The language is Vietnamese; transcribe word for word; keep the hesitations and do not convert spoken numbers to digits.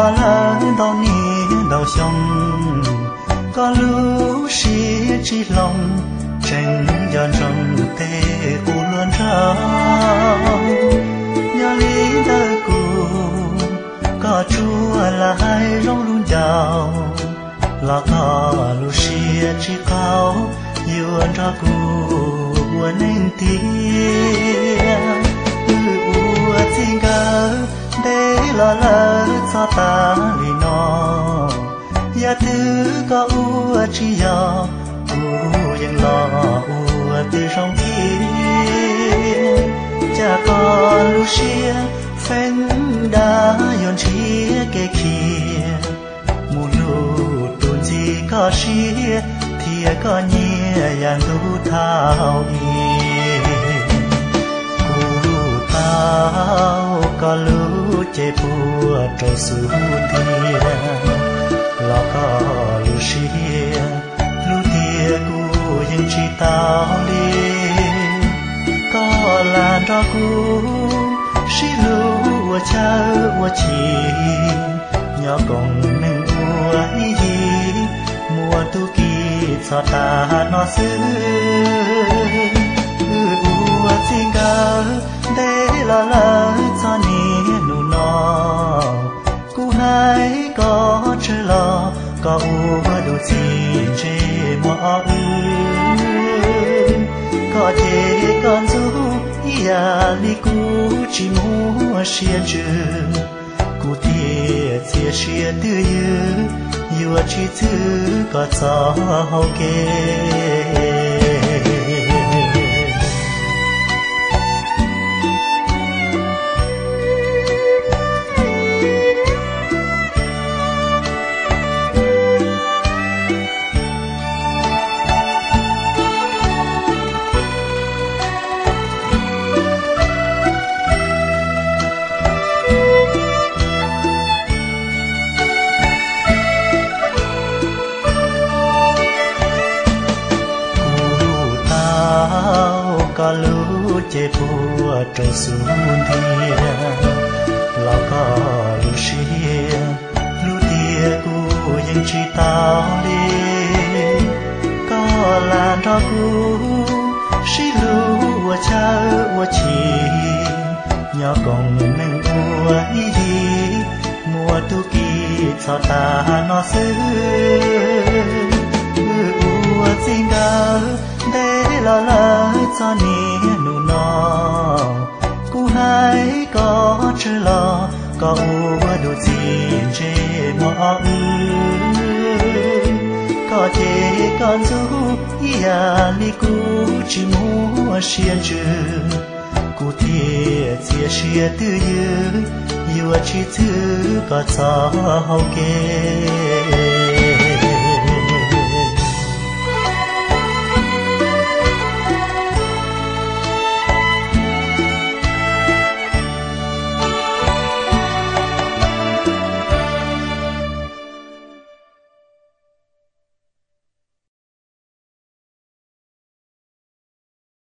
lo lỡ đau ní đau xong có lũ xí chỉ lòng tranh giòn trong tê u luôn rong nhớ lý đời cũ có chúa là hai rong luôn giàu là có lũ xí chỉ cao yêu anh ra cũ buồn anh tiếng u tình cờ để lo lỡ cho ta vì nó ya thứ có u chỉ do uยังlo u từ trong kia cha con lu xia phèn đã yon chia kê kia mù lu tuôn gì có xia thì có nhẹ yang tu thao yên cu tao có lu chế bùa trâu su thiên lo có lu xia lu tia cuยังchỉ tao đi có là cho cu xí lu wa cha wa chi nhỏ còn nâng mùa gì mùa tu kỳ cho ta nó xứ u xin ca để lo lỡ cho ni nụ nó cu hai có chơi lo có u đủ gì chê mùa ư có thể con du ya li cu chỉ mua xia chữ cu thiệt xia xia tư yêu yêu chỉ thứ có gió hậu kê có lũ chế bùa trâu xuống thiên lo có lũ xia lũ tia cuยังchỉ tao đi có là cho cu xí lũ cha wa chi nhỏ còn nâng mùa gì mùa tu kỳ cho ta nó xứ u xin ca để lo lỡ cho ni nụ nó cu hai có chơi lo có u đủ gì chê mò ư có thể con du ya li cu chỉ mua xia chữ cu thiệt xia xia tư yêu yêu chỉ thứ có gió hậu kê